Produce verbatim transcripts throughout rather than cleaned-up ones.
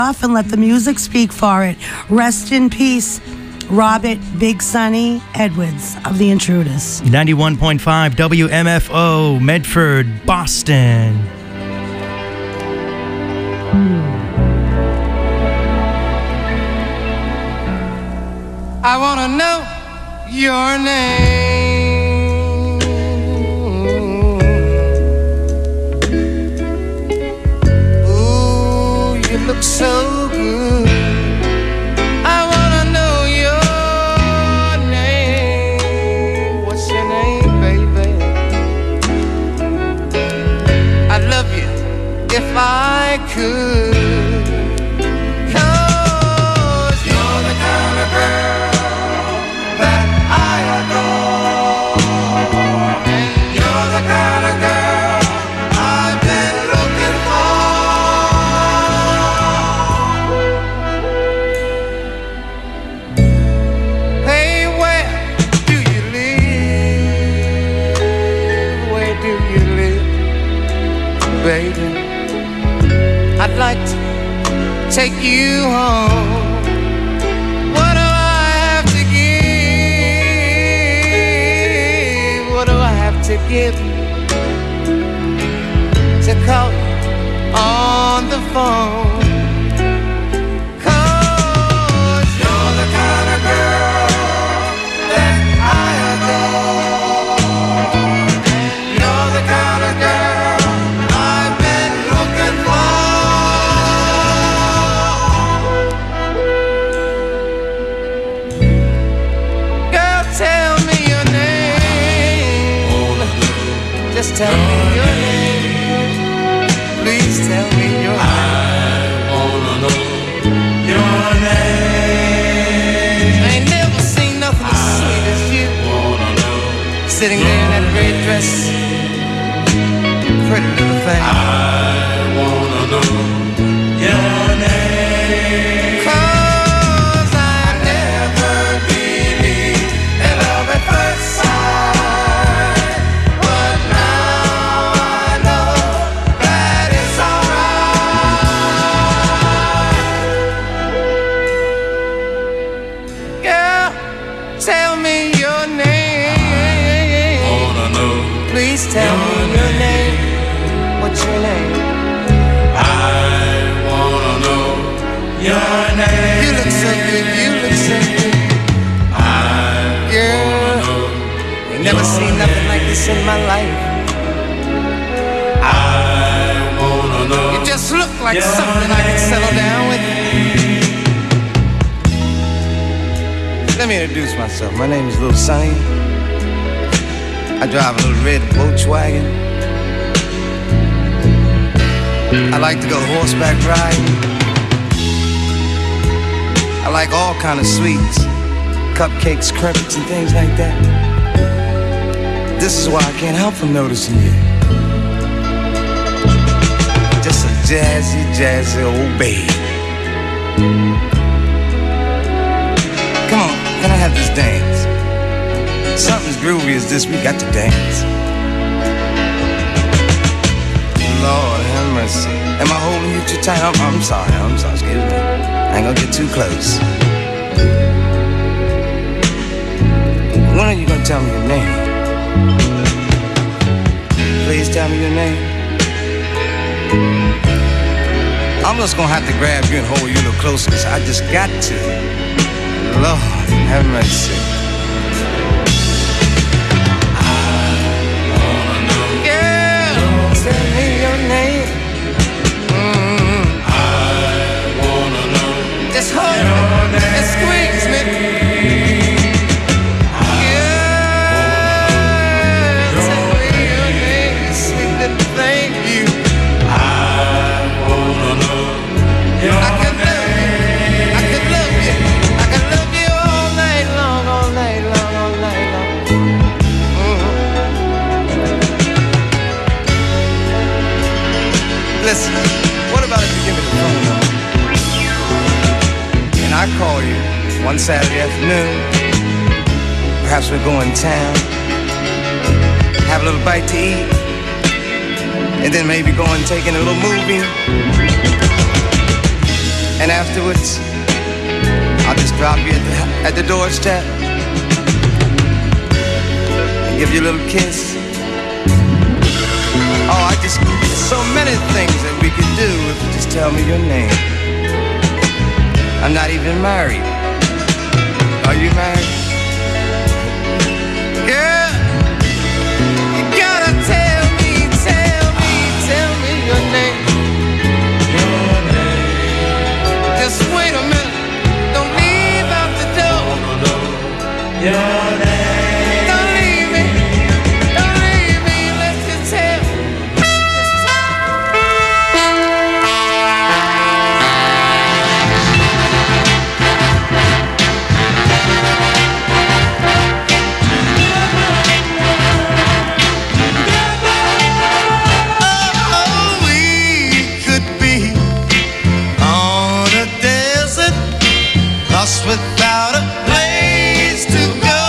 off and let the music speak for it. Rest in peace, Robert Big Sonny Edwards of The Intruders. ninety-one point five W M F O, Medford, Boston. I wanna know your name. Ooh, you look so good. I wanna know your name. What's your name, baby? I'd love you if I could. 'Cause you're the kind of girl I'd like to take you home. What do I have to give? What do I have to give to call you on the phone? 'Cause you're the kind of girl that I adore. You're the kind of girl Just tell me your name. Please tell me your name. I wanna know your name. I ain't never seen nothing as sweet as you. Wanna know sitting there in that red dress, pretty little thing. I wanna know your name. 'Cause I never believed in love at first sight. Tell me your name. What's your name? I wanna know your name. You look so good. You look so good. I Girl, wanna know ain't never seen nothing like this in my life. I wanna know. You just look like something I can settle down with. Let me introduce myself. My name is Little Sonny. I drive a little red Volkswagen. I like to go horseback riding. I like all kind of sweets, cupcakes, crimpets, and things like that. This is why I can't help from noticing you. Just a jazzy, jazzy old babe. Come on, can I have this dance? Something as groovy as this, we got to dance. Lord have mercy. Am I holding you too tight? I'm, I'm sorry, I'm sorry, excuse me. I ain't gonna get too close. When are you gonna tell me your name? Please tell me your name. I'm just gonna have to grab you and hold you a little closer, cause I just got to. Lord have mercy. Tell me your name. Mm-hmm. I wanna know. Just hold me and squeeze me. Yeah, tell me your name, you sweet little thing, you. I wanna know your I could love you. I could love you. I could love you all night long, all night long, all night long. Listen, what about if you give me the phone number? And I call you one Saturday afternoon. Perhaps we'll go in town, have a little bite to eat, and then maybe go and take in a little movie. And afterwards, I'll just drop you at the, at the doorstep and give you a little kiss. Oh, I just, so many things that we could do if you just tell me your name. I'm not even married. Are you married? Girl, you gotta tell me, tell me, tell me your name. Your name. Just wait a minute. Don't leave out the door. Your name. Don't leave me. Don't leave me. Let's just tell. Without a place to go,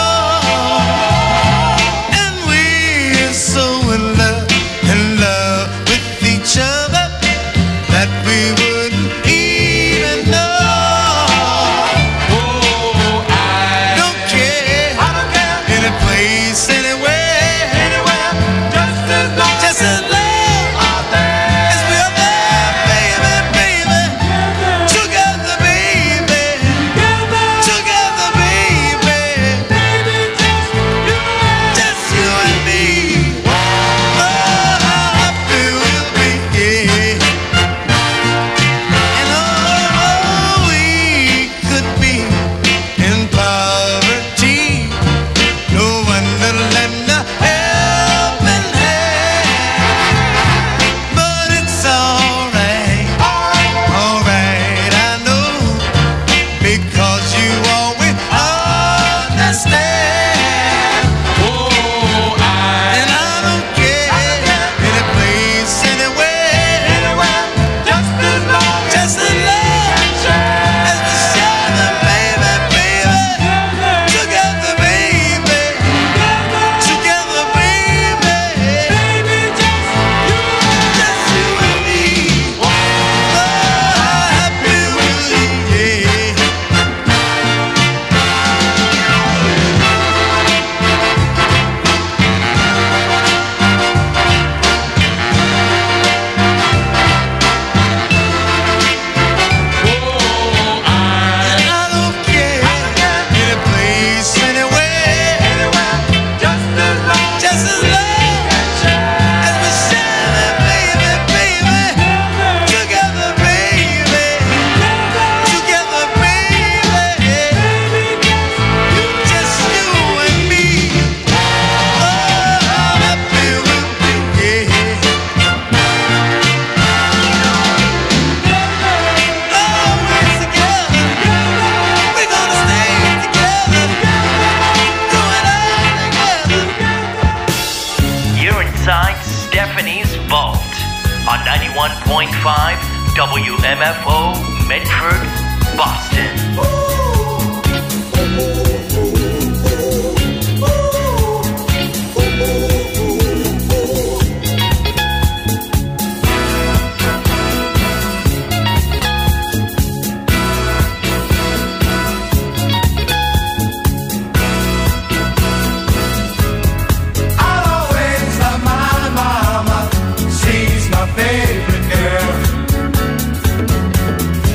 and we're so in love, in love with each other that we wouldn't even know. Oh, I don't care, I don't care. Any place, anywhere, anywhere, just as long, just as long. W M F O, Medford, Boston. I'll always love my mama. She's my favorite girl.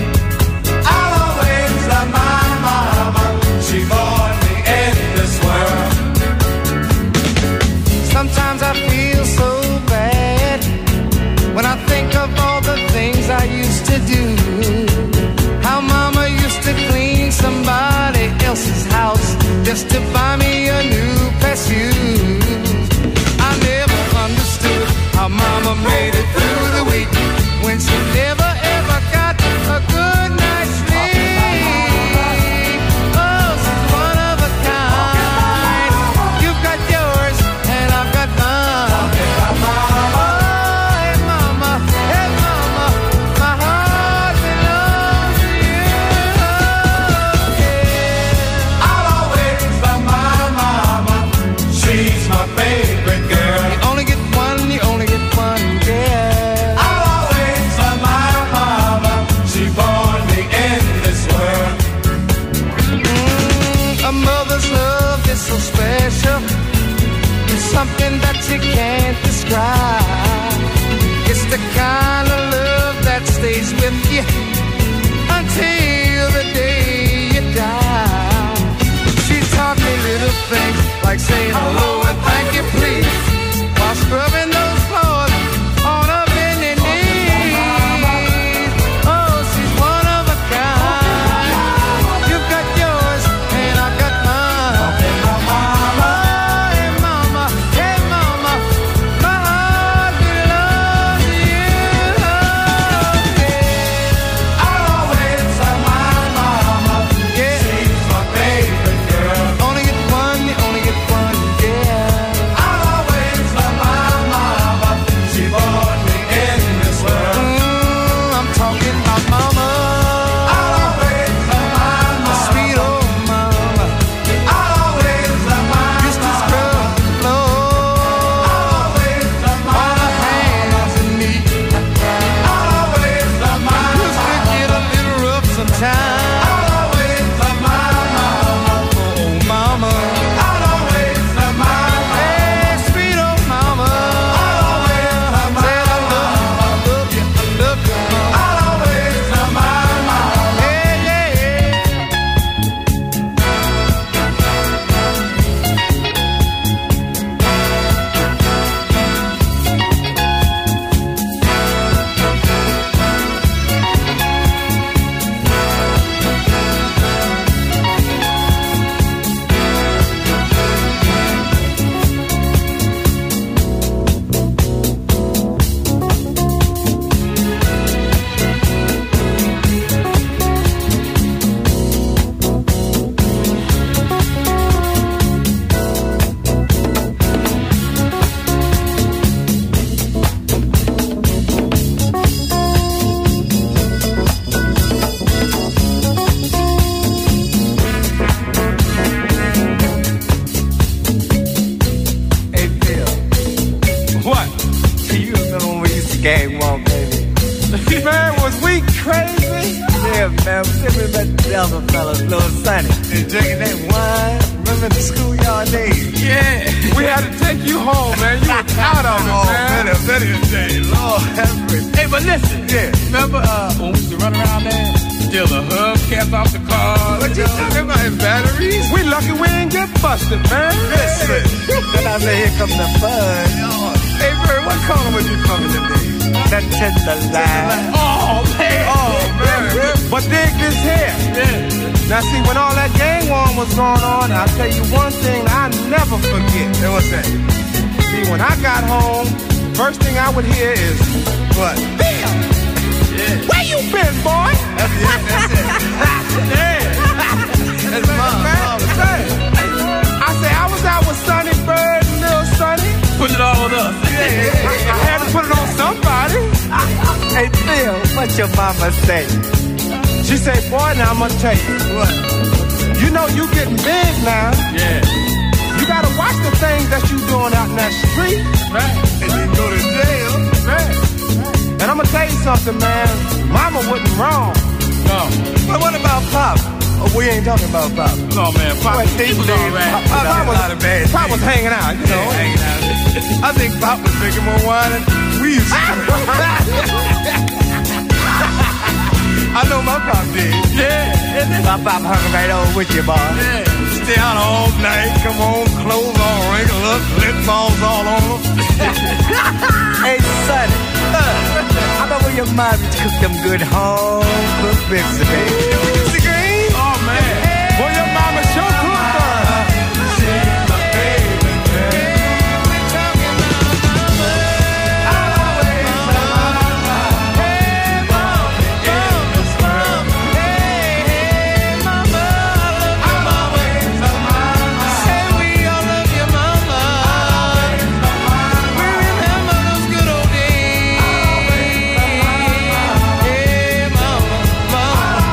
until the day you die. She taught me little things like saying hello and thank you please while scrubbing those floors on her bending knees. Oh, she's one of a kind. You've got yours and I've got mine. Oh, hey mama, hey mama, my heart belongs to you. Oh, yeah. I'll always love my mama. Yeah. She's my favorite girl. Only get one, you only get one, yeah. I'll always love my mama. She brought me in this world. Mm, I'm talking about mama. I'll always love my mama. Sweet old mama. I'll always love my Used to mama. scrub the floor. I'll always love my All her hands and me. I'll always love my Used to get a little rough sometimes. I'll always love my mama. Oh, mama. I'll always love my mama. Hey, sweet old mama. I'll always love my Said I love you, I love you, I love you, mama. I'll always love my mama. Hey, yeah, yeah. Hey, Phil. What? You remember when we used to gang walk, baby? Man, was we crazy? Yeah, man. Remember that the other fellas, Little Sonny, and drinking that wine? Remember the schoolyard days? Yeah. We had to take you home, man. You were out of it, man. better day. Lord have mercy. Hey, but listen. Yeah. Remember uh, when we used to run around there? Steal the hubcaps off the car. What you talking about, his batteries? We lucky we ain't get busted, man. Listen. Then I say, here comes the fun. Hey, Bird, what color was you coming today? That tender line. Oh, man. Oh, man. But dig this here. Yeah. Now, see, when all that gang war was going on, I'll tell you one thing I never forget. Hey, what's that? See, when I got home, first thing I would hear is, What? Bill, Yeah. where you been, boy? That's it. That's it. Yeah. That's mom. Man, mom. say, I say, I was out with Sonny Bird and Lil Sonny. Put it all on us. Yeah. I, I had to put it on somebody. Hey, Phil, what your mama say? She said, boy, now I'm going to tell you. What? You know you getting big now. Yeah. You got to watch the things that you doing out in that street. Right. And then go to jail. Right. And I'm going to tell you something, man. Mama wasn't wrong. No. But what about Pop? Oh, we ain't talking about Pop. No, man. Pop, What, he he was did. all right. Pop- Pop Pop did a lot of bad Pop things. was hanging out, you know. Yeah, hanging out. I think Pop was drinking more wine than we used to. I know my Pop did. Yeah. My Pop hung right on with you, boy. Yeah. Stay out all night, come home, clothes all wrinkled up, lip balls all on them. Hey, Sonny, uh, I bet when your mom used to cook them good home cooked ribs, baby. You see green? Oh, man. Boy, your mama sure cooked her. She's my favorite girl. Mama.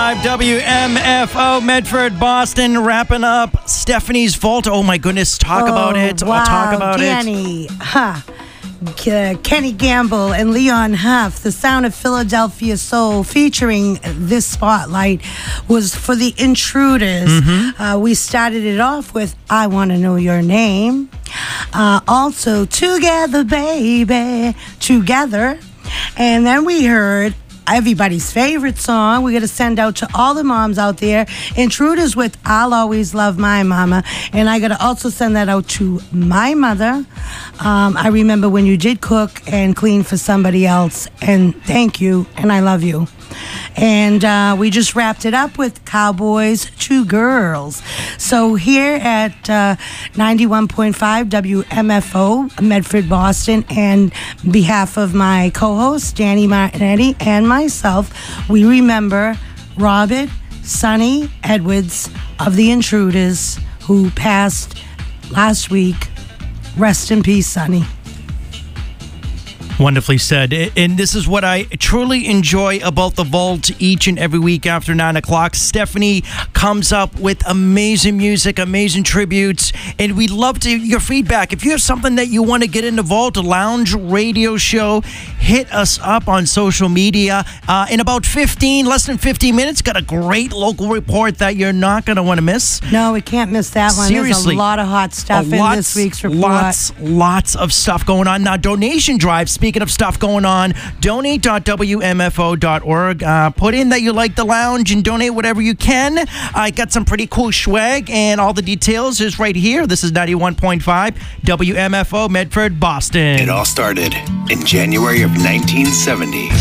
five W M F O Medford, Boston, wrapping up Stephanie's Vault. Oh my goodness, talk Oh, about it. Wow, Oh, talk about Danny, it. Huh. K- Kenny Gamble and Leon Huff, The Sound of Philadelphia Soul, featuring this spotlight, was for the Intruders. Mm-hmm. Uh, we started it off with I Want to Know Your Name. Uh, also, Together, Baby, Together. And then we heard everybody's favorite song. We're going to send out to all the moms out there. Intruders with I'll Always Love My Mama. And I got to also send that out to my mother. Um, I remember when you did cook and clean for somebody else. And thank you. And I love you. And uh, we just wrapped it up with Cowboys, Two Girls. So here at uh, ninety-one point five W M F O, Medford, Boston, and on behalf of my co-host, Danny Martinetti, and myself, we remember Robert Sonny Edwards of The Intruders, who passed last week. Rest in peace, Sonny. Wonderfully said. And this is what I truly enjoy about the Vault each and every week after nine o'clock. Stephanie comes up with amazing music, amazing tributes, and we'd love to your feedback. If you have something that you want to get in the Vault, a lounge radio show, hit us up on social media. Uh, in about fifteen, less than fifteen minutes, got a great local report that you're not going to want to miss. No, we can't miss that one. Seriously. There's a lot of hot stuff in lots, this week's report. Lots, lots of stuff going on. Now, donation drive, speaking of stuff going on, donate dot W M F O dot org. Uh, put in that you like the lounge and donate whatever you can. I got some pretty cool swag, and all the details is right here. This is ninety-one point five W M F O Medford, Boston. It all started in January of nineteen seventy.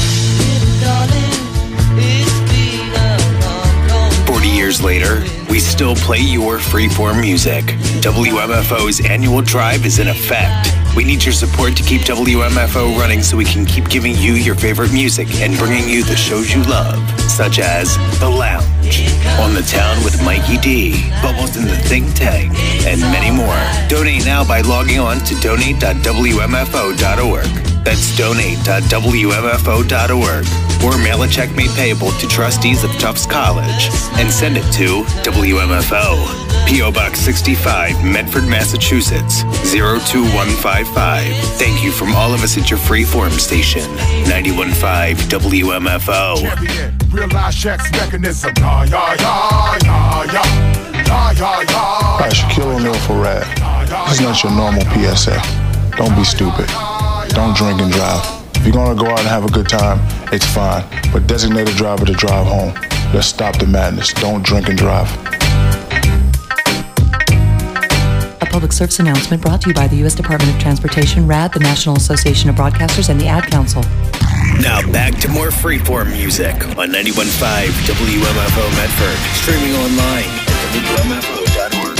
forty years later, we still play your freeform music. W M F O's annual drive is in effect. We need your support to keep W M F O running so we can keep giving you your favorite music and bringing you the shows you love, such as The Lounge, On the Town with Mikey D, Bubbles in the Think Tank, and many more. Donate now by logging on to donate dot W M F O dot org. That's donate dot W M F O dot org. Or mail a check made payable to trustees of Tufts College and send it to W M F O. P O Box sixty-five, Medford, Massachusetts, zero two one five five. Thank you from all of us at your freeform station, ninety-one point five W M F O. Realize checks mechanism. Yeah, yeah, yeah, yeah, yeah. Yeah, yeah, yeah. Hi, Shaquille O'Neal for Rad. This is not your normal P S A. Don't be stupid. Don't drink and drive. If you're gonna go out and have a good time, it's fine. But designate a driver to drive home. Let's stop the madness. Don't drink and drive. A public service announcement brought to you by the U S Department of Transportation, R A D, the National Association of Broadcasters, and the Ad Council. Now back to more freeform music on ninety-one point five W M F O Medford. Streaming online at W M F O dot org.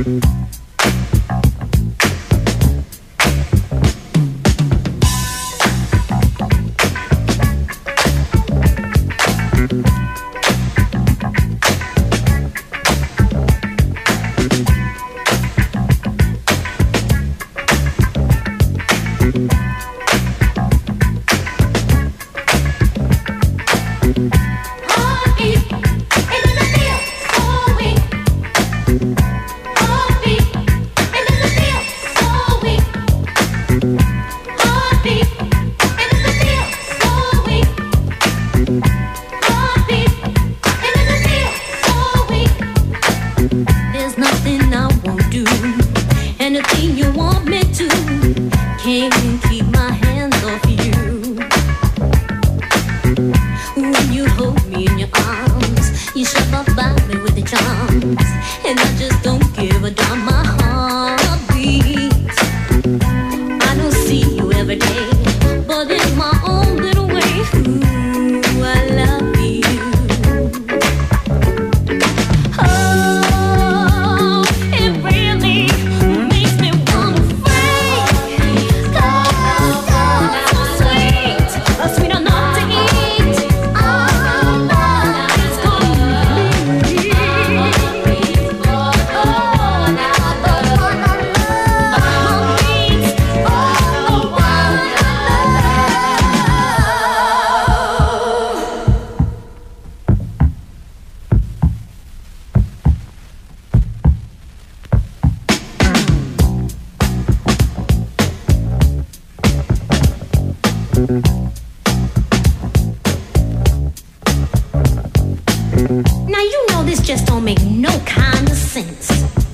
Now you know this just don't make no kind of sense.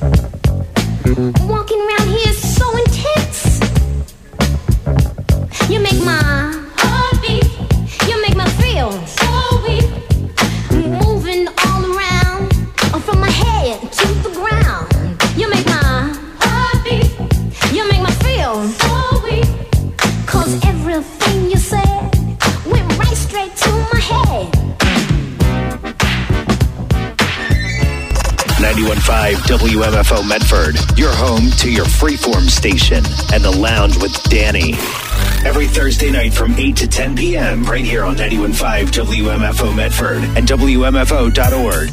Walking around here is so intense. You make my heart beat. You make me feel so weak. Moving all around, from my head to the ground. You make my heart beat. You make me feel so weak. Cause everything you said went right straight to my head. ninety-one point five W M F O Medford, your home to your freeform station and the lounge with Danny. Every Thursday night from eight to ten p.m. right here on ninety-one point five W M F O Medford and W M F O dot org.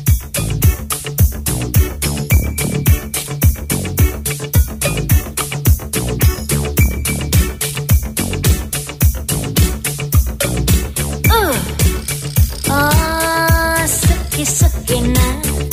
Uh, oh, sucky, sucky now.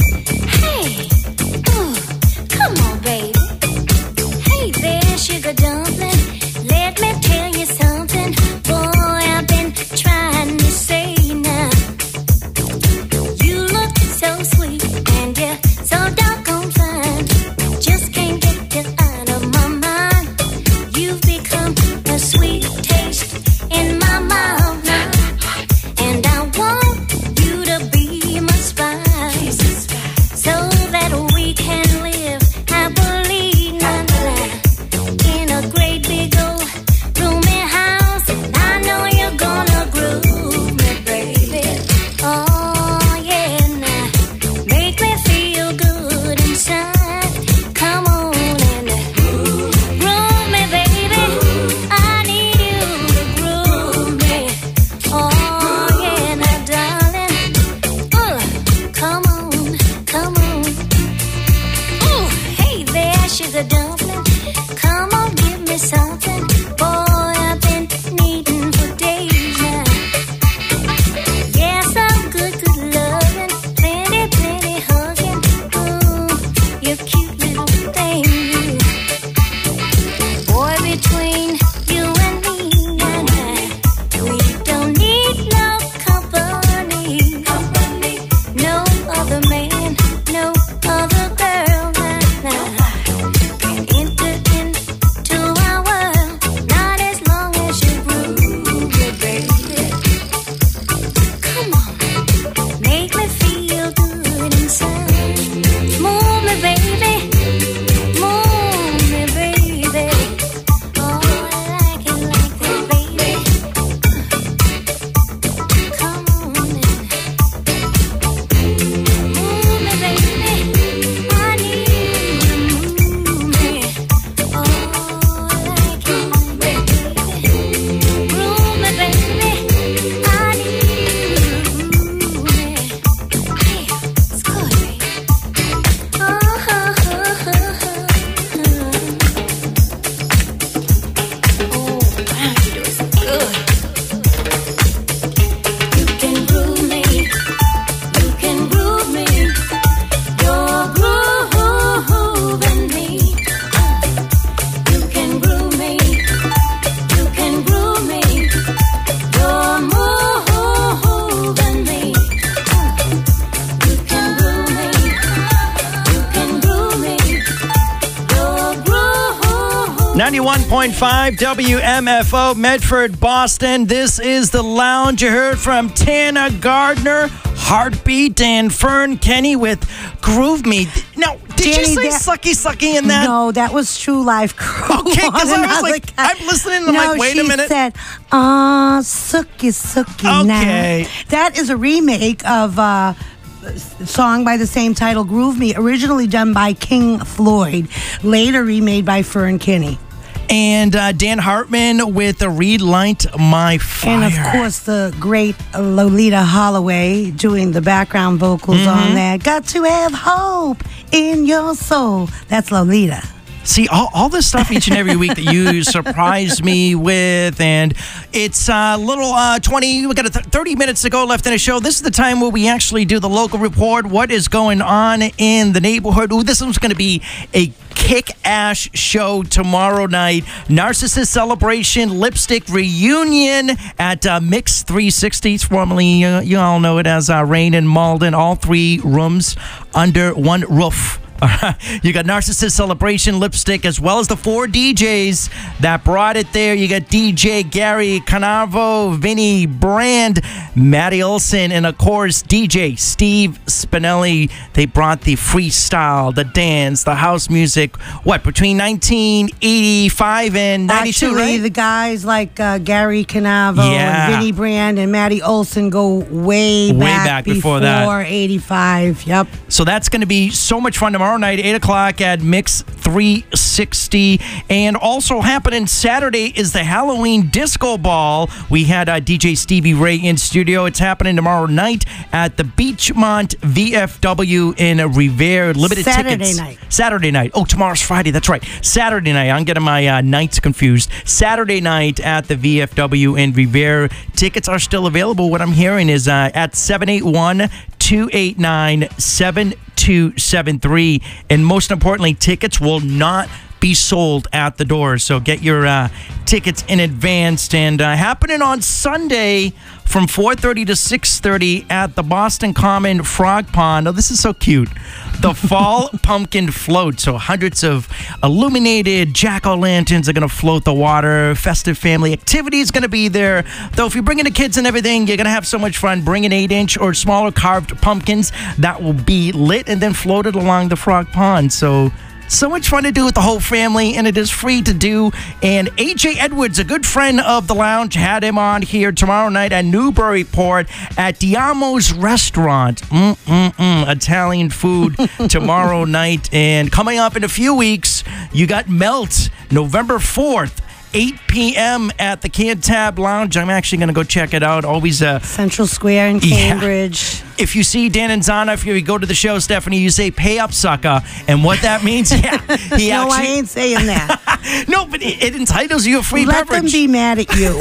Sugar dumpling, let me tell you something. Boy, I've been trying to say now. You look so sweet and you're so doggone fine. Just can't get you out of my mind. You've become a sweet taste in my mouth now. And I want you to be my spice, so that we can live happily now. In a great big old roomy house, I know you're gonna groove me, baby. Oh yeah, now make me feel good inside. Come on and groove me, baby. I need you to groove me. Oh yeah, now darling. Uh, come on, come on. Ooh, hey there, sugar dumpling. Come on, give me something, boy, I've been needing for days now. Yes, I'm good, good loving, plenty, plenty hugging. Ooh, you cute little thing, you. Boy, between you and me, now, now, we don't need no company. Company. No other man, no other girl, now, now. ninety-one point five W M F O, Medford, Boston. This is The Lounge. You heard from Tana Gardner, Heartbeat, and Fern Kenny with Groove Me. Now, did Danny, you say that- sucky sucky in that? No, that was True Life Crew. Okay, because on I was another like, cat. I'm listening and I'm no, like, wait a she minute. said, "Ah, sucky sucky Okay. now." That is a remake of uh, a song by the same title, "Groove Me," originally done by King Floyd, later remade by Fern Kinney. And uh, Dan Hartman with the Relight My Fire. And of course, the great Lolita Holloway doing the background vocals Mm-hmm. on that. Got to have hope in your soul. That's Lolita. See, all, all this stuff each and every week that you surprise me with, and it's a uh, little uh, twenty, we got a th- thirty minutes to go left in the show. This is the time where we actually do the local report, what is going on in the neighborhood. Ooh, this one's going to be a kick-ass show tomorrow night. Narcissist Celebration Lipstick Reunion at uh, Mix three sixty, formerly, uh, you all know it as uh, Rain and Malden, all three rooms under one roof. You got Narcissist Celebration Lipstick, as well as the four D Js that brought it there. You got D J Gary Canavo, Vinny Brand, Matty Olson, and of course D J Steve Spinelli. They brought the freestyle, the dance, the house music. What, between nineteen eighty-five and ninety-two, Actually, right? the guys like uh, Gary Canavo Yeah. and Vinny Brand and Matty Olson go way, Way back, back before that. eighty-five. Yep. So that's going to be so much fun tomorrow night, eight o'clock at Mix three sixty. And also happening Saturday is the Halloween Disco Ball. We had uh, D J Stevie Ray in studio. It's happening tomorrow night at the Beachmont V F W in Revere. Limited Saturday tickets. night. Saturday night. Oh, tomorrow's Friday. That's right. Saturday night. I'm getting my uh, nights confused. Saturday night at the V F W in Revere. Tickets are still available. What I'm hearing is uh, at seven eight one, two eight nine, seven two seven three. And most importantly, tickets will not be sold at the door. So get your uh, tickets in advance. And uh, happening on Sunday from four thirty to six thirty at the Boston Common Frog Pond. Oh, this is so cute. The Fall Pumpkin Float. So hundreds of illuminated jack-o'-lanterns are going to float the water. Festive family activity is going to be there. Though if you're bringing the kids and everything, you're going to have so much fun. Bring an eight-inch or smaller carved pumpkins that will be lit and then floated along the frog pond. So So much fun to do with the whole family, and it is free to do. And A J Edwards, a good friend of the lounge, had him on here tomorrow night at Newburyport at Diamo's Restaurant. Mm-mm-mm. Italian food tomorrow night. And coming up in a few weeks, you got Melt, November fourth. eight p.m. at the Cantab Lounge. I'm actually going to go check it out. Always uh, Central Square in Yeah. Cambridge. If you see Dan and Zana, if you go to the show, Stephanie, you say "pay up, sucker," and what that means, yeah, he No, I actually ain't saying that. no, but it, it entitles you a free Let beverage. them be mad at you.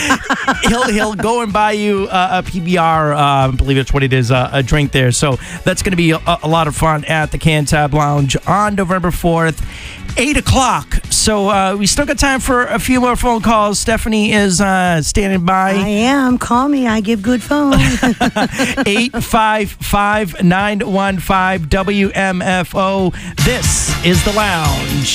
he'll he'll go and buy you uh, a P B R. Uh, I believe that's what it is, uh, a drink there. So that's going to be a, a lot of fun at the Cantab Lounge on November fourth. Eight o'clock. So uh, we still got time for a few more phone calls. Stephanie is uh, standing by. I am. Call me. I give good phone. eight five five, nine one five W M F O. This is The Lounge.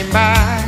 goodbye.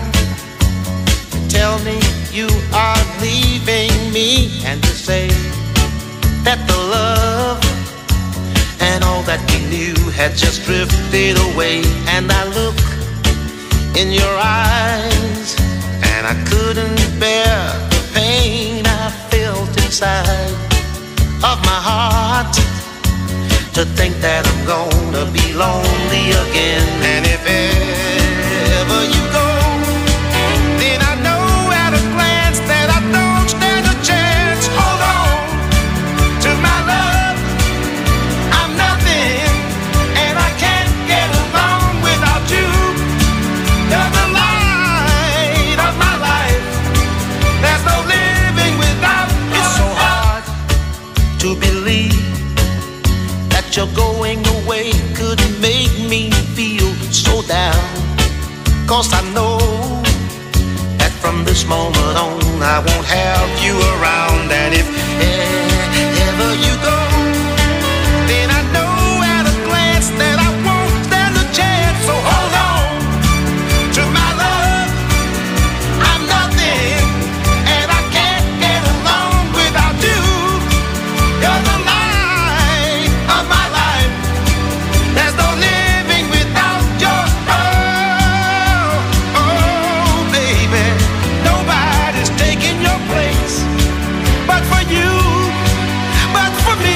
Tell me you are leaving me, and to say that the love and all that we knew had just drifted away. And I look in your eyes, and I couldn't bear the pain I felt inside of my heart, to think that I'm gonna be lonely again. And if ever you go, then I know at a glance that I don't stand a chance. Hold on to my love, I'm nothing, and I can't get along without you. You're the light of my life, there's no living without you. It's so hard to believe that you're going away could make me feel so down. Cause I know that from this moment on I won't have you around. And if ever you go, then I know at a glance that I won't stand a chance. So hold on to my love, I'm nothing, and I can't get along without you. You're the light of my life, there's no living without your love. Oh, baby, nobody's taking your place but for you, but for me.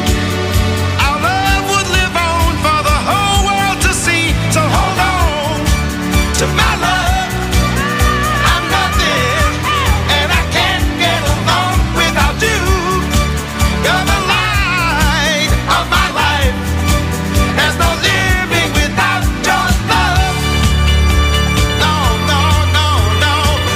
Our love would live on for the whole world to see. So hold on to my love, I'm nothing, and I can't get along without you. You're the light of my life, there's no living without your love. No, no, no, no.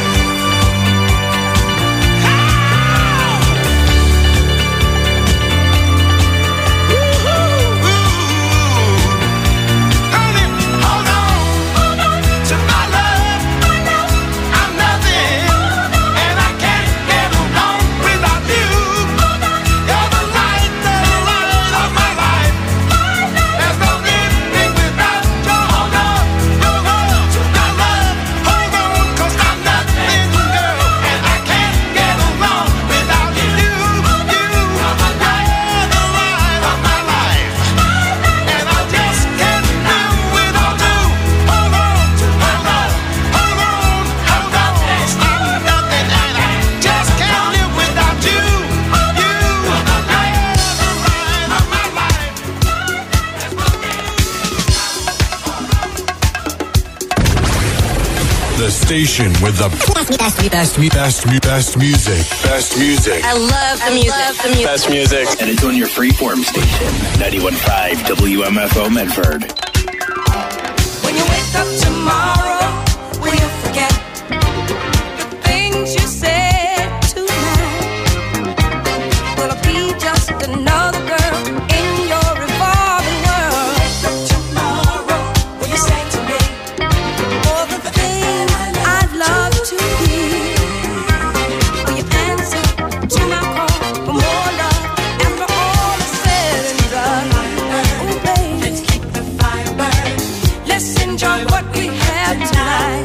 Honey, hold on, hold on to my love. I'm nothing, and I can't get along without you. You're the light, the light of my life. There's no living without your hold on, hold on to my love. Hold on, 'cause I'm nothing, girl, and I can't get along without you. You, you're the light, the light of my life, and I just can't live without you. Hold on to my love. Hold on, hold on, 'cause I'm nothing, and I just can't live without you. You, you're the light, the light of my life. The station with the best, best, best, best, best music. Best music. I love the music. The music. Best music. And it's on your freeform station, ninety-one point five W M F O Medford. When you wake up tomorrow, will you forget the things you said tonight? Will I be just another girl in your revolving world? Wake up tomorrow, will you say to me all the things I'd love to hear? Will you answer to my call for more love after all is said and done? Oh, baby, let's keep the fire burning. Let's enjoy what we have tonight.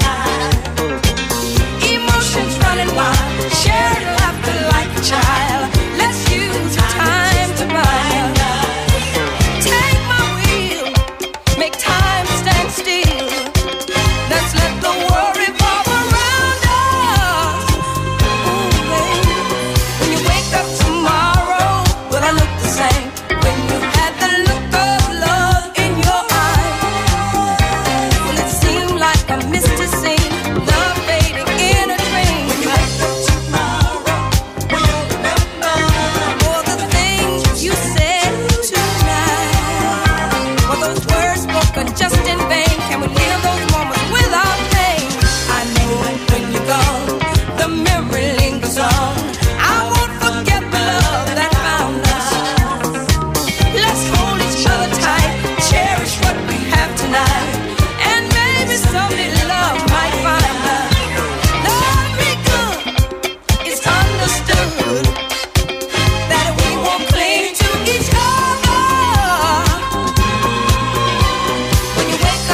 Emotions running wild, sharing laughter like a child. Let's use the time to buy. Take my wheel, make time stand still. Let's let the world revolve around us. Ooh, baby, when you wake up tomorrow, will I look the same? When you had the look of love in your eyes, will it seem like a misty scene, love fading in a dream? When you wake up tomorrow, will you remember all the things you said tonight? Were those words spoken just in vain? Can we live those moments without pain? I know when you're gone, the memory lingers on. I won't forget the love that found us. Let's hold each other tight, cherish what we have tonight, and maybe someday love might find us. Love me good, it's understood that we won't cling to each other. When you wake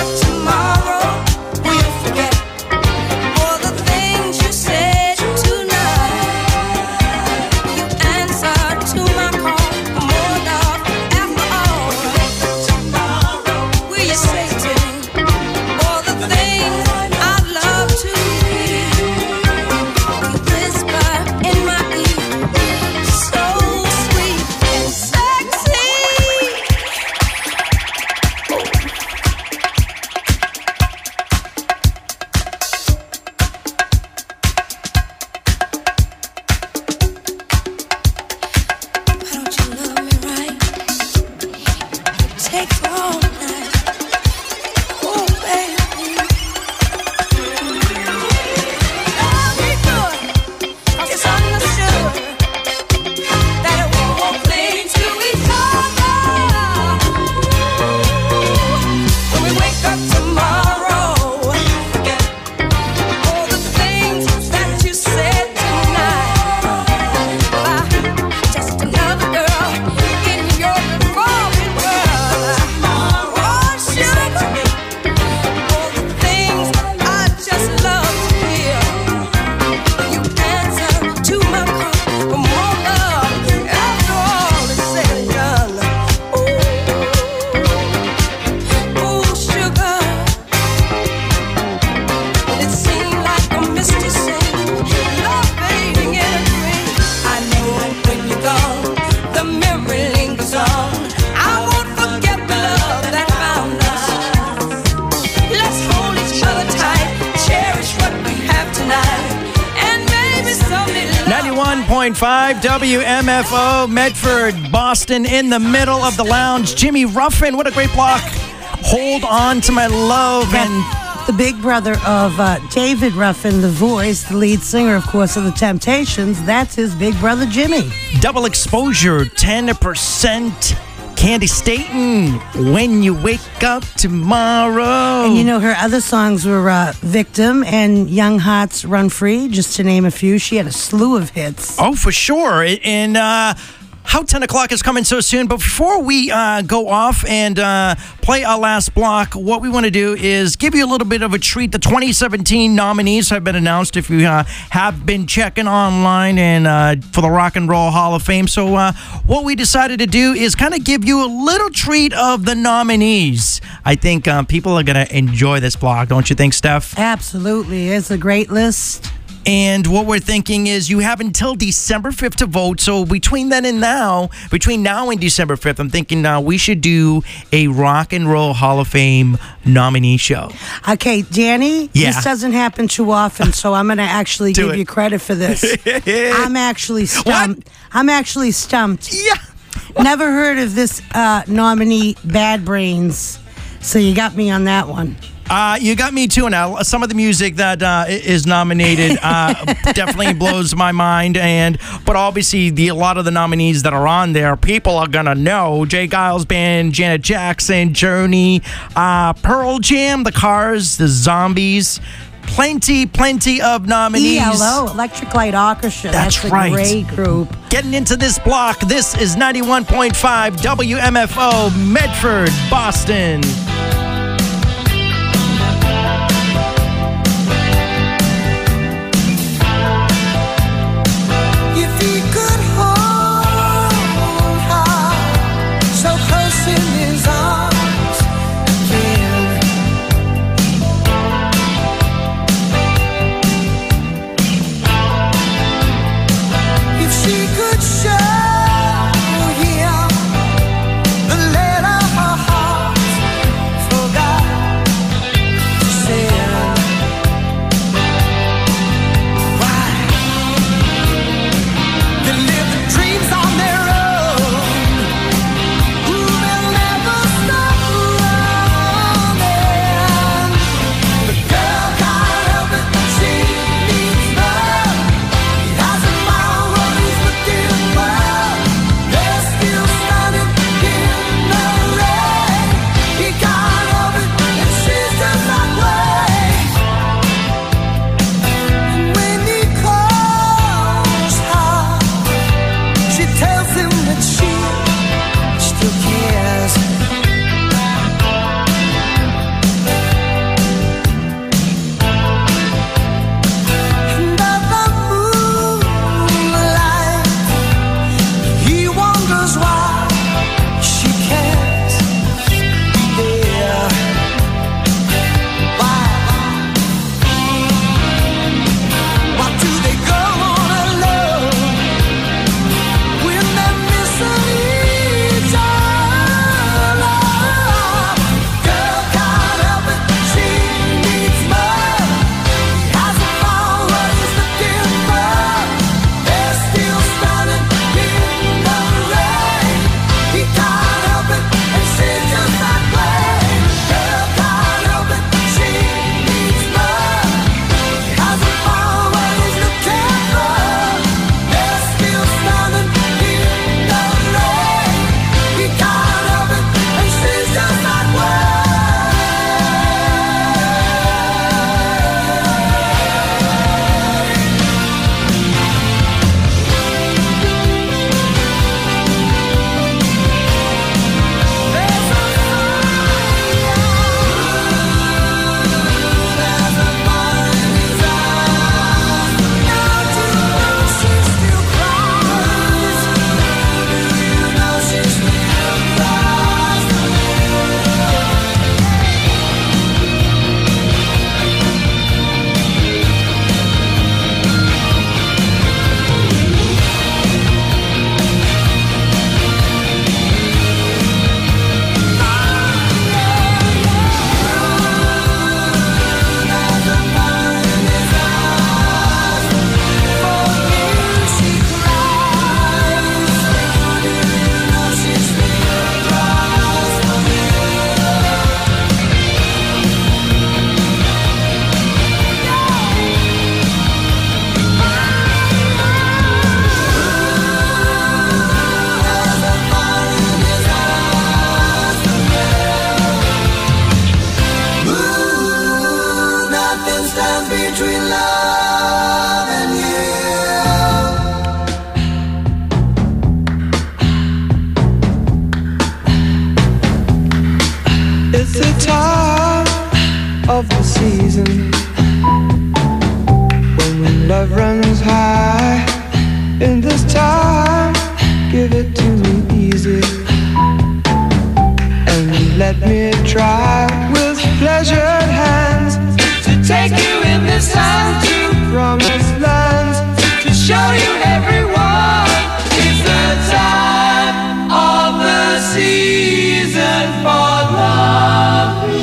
point five W M F O, Medford, Boston, in the middle of the lounge. Jimmy Ruffin, what a great block. Hold On to My Love. And the big brother of uh, David Ruffin, the voice, the lead singer, of course, of the Temptations. That's his big brother, Jimmy. Double Exposure, ten percent. Candy Staten, When You Wake Up Tomorrow. And you know, her other songs were uh, Victim and Young Hearts Run Free, just to name a few. She had a slew of hits. Oh, for sure. And uh, how ten o'clock is coming so soon. But before we uh, go off and uh, play our last block, what we want to do is give you a little bit of a treat. The twenty seventeen nominees have been announced if you uh, have been checking online and uh, for the Rock and Roll Hall of Fame. So uh, what we decided to do is kind of give you a little treat of the nominees. I think uh, people are going to enjoy this block. Don't you think, Steph? Absolutely. It's a great list. And what we're thinking is you have until December fifth to vote. So between then and now, between now and December fifth, I'm thinking uh, we should do a Rock and Roll Hall of Fame nominee show. Okay, Danny, yeah. This doesn't happen too often, so I'm going to actually Do give it. you credit for this. I'm actually stumped. What? I'm actually stumped. Yeah. Never heard of this uh, nominee, Bad Brains. So you got me on that one. Uh, you got me too. Now, some of the music that uh, is nominated uh, definitely blows my mind, and but obviously the a lot of the nominees that are on there, people are gonna know: Jay Giles Band, Janet Jackson, Journey, uh, Pearl Jam, The Cars, The Zombies. Plenty, plenty of nominees. E L O, Electric Light Orchestra. That's, That's a right. great group. Getting into this block, this is ninety-one point five W M F O, Medford, Boston. Show him the letter her heart of the season. When love runs high in this time, give it to me easy and let me try with pleasured hands to take you in this time to promised lands, to show you everyone it's the time of the season for loving.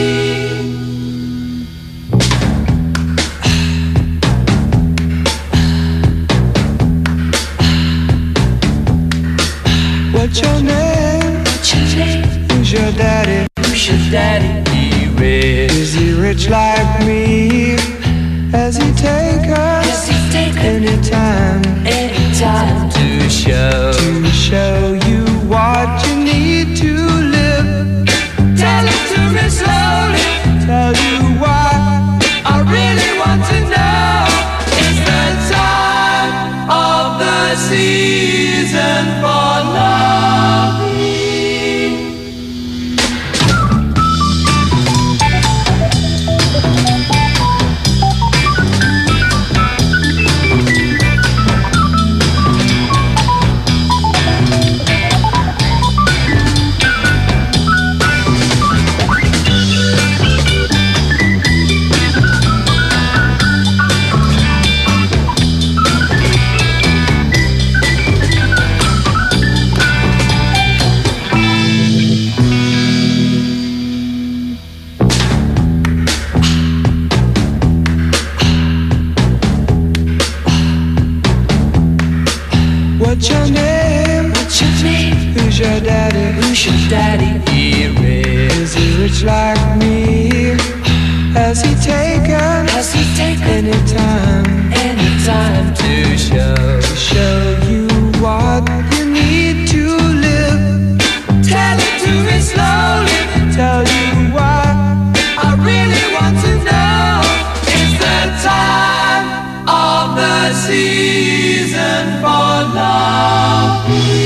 What's your name? What's your name? Who's your daddy? Who's your daddy? He rich. Is he rich like me? Has he take us? Has he take anytime? Anytime to show to show you what you need to live. Tell it to me slowly. Tell you why I really want to know. It's the time of the season for loving. What's your name? What's your name? Who's your daddy? Who's your daddy? He rich. Is he rich like me? Has he taken? Has he taken anytime? Anytime to show to show you what you need to live. Tell it to me slowly. Tell you why I really want to know. It's the time of the season for loving.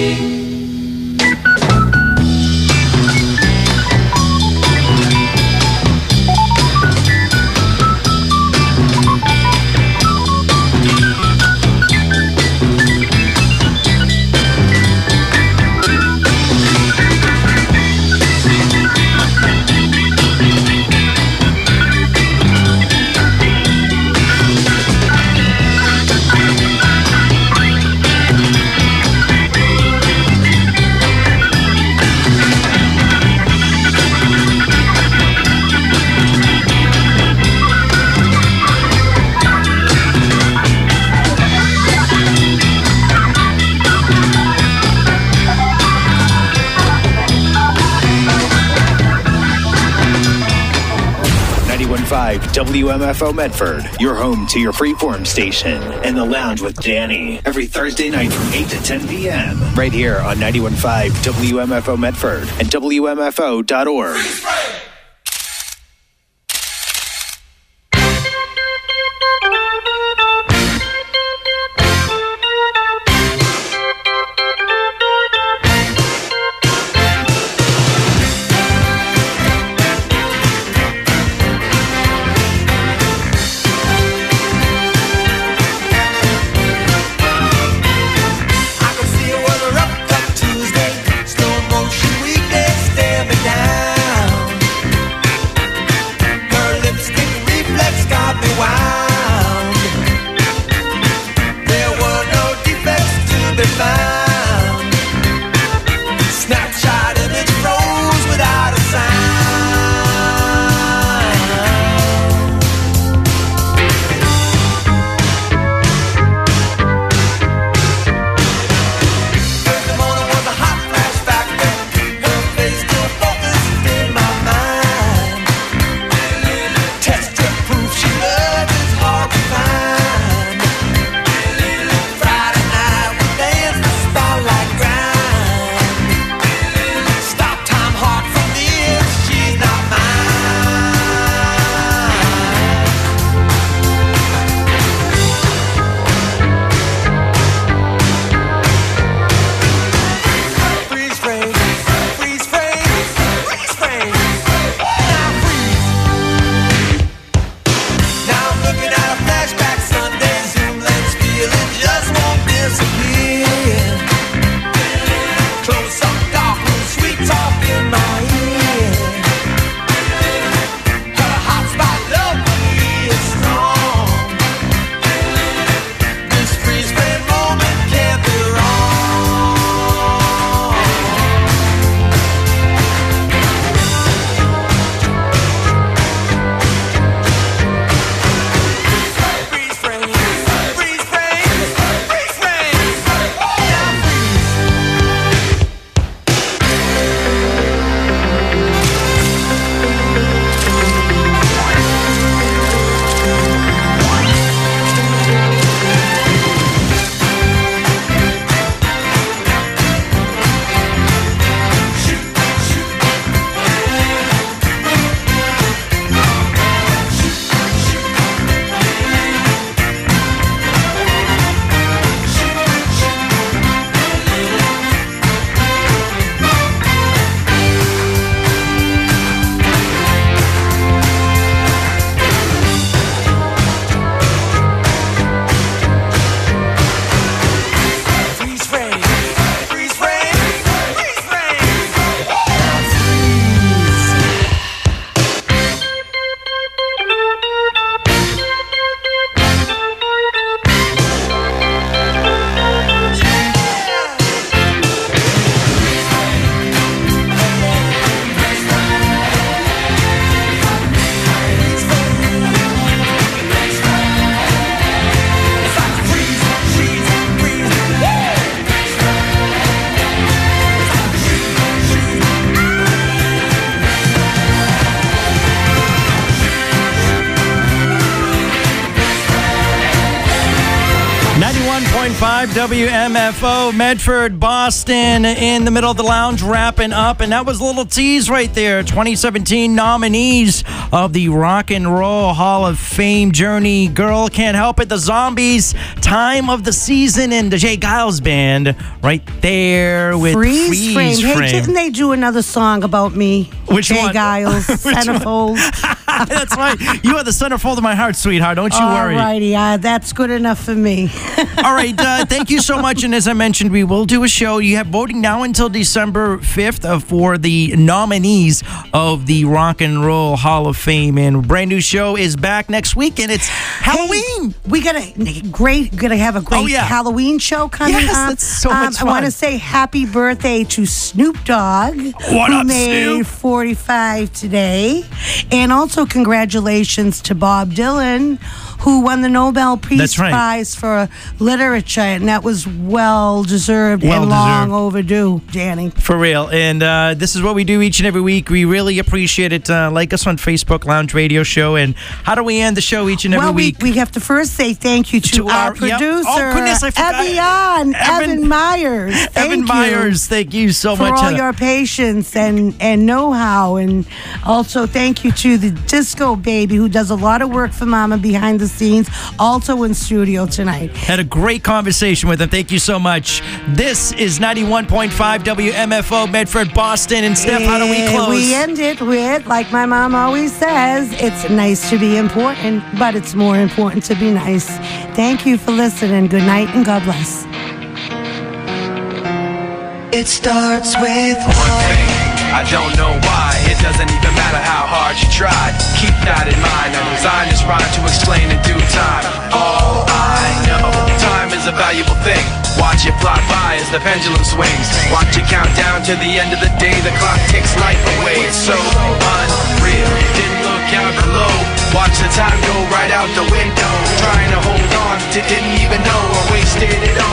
ninety-one point five W M F O Medford, your home to your freeform station, and the lounge with Danny every Thursday night from eight to ten p.m. right here on ninety-one point five W M F O Medford and W M F O dot org. I can see a weather up that Tuesday, slow motion weekday, stare me down. five W M F O, Medford, Boston, in the middle of the lounge, wrapping up. And that was a little tease right there. twenty seventeen nominees of the Rock and Roll Hall of Fame Journey. Girl Can't Help It, The Zombies, Time of the Season, and the Jay Giles Band right there with Freeze, Freeze Frame. Frame. Hey, didn't they do another song about me? Which Jay one? Giles, Which Centerfold. That's right. You are the centerfold of my heart, sweetheart. Don't you worry. All righty. Uh, that's good enough for me. All right. Uh, thank you so much. And as I mentioned, we will do a show. You have voting now until December fifth uh, for the nominees of the Rock and Roll Hall of Fame. And a brand new show is back next week, and it's Halloween. Hey, we got a great, gonna have a great Oh, yeah. Halloween show coming Yes, up. that's so Um, much I want to fun. say happy birthday to Snoop Dogg, What who up, made Snoop? forty-five today, and also congratulations to Bob Dylan, who won the Nobel Peace That's right. Prize for Literature, and that was well deserved Well and long deserved. overdue, Danny. For real. And uh, this is what we do each and every week. We really appreciate it. Uh, like us on Facebook, Lounge Radio Show. And how do we end the show each and every well, week? we, we have to first say thank you to, To our, our- yep. producer, Oh, goodness, I forgot. Evian, Evan- Evan Myers. Thank Evan you Myers, thank you so for much. all Uh, your patience and, and know-how. And also thank you to the Disco Baby, who does a lot of work for Mama behind the scenes, also in studio tonight. Had a great conversation with him. Thank you so much. This is ninety-one point five W M F O, Medford, Boston. And Steph, how do we And close? we end it with, like my mom always says, it's nice to be important, but it's more important to be nice. Thank you for listening. Good night and God bless. It starts with one thing. I don't know why. It doesn't even matter how hard you tried. Keep that in mind. I designed this rhyme to explain in due time. All I know, time is a valuable thing. Watch it fly by as the pendulum swings. Watch it count down to the end of the day. The clock takes life away. It's so unreal. Didn't look out below. Watch the time go right out the window. Trying to hold on to didn't even know I wasted it all.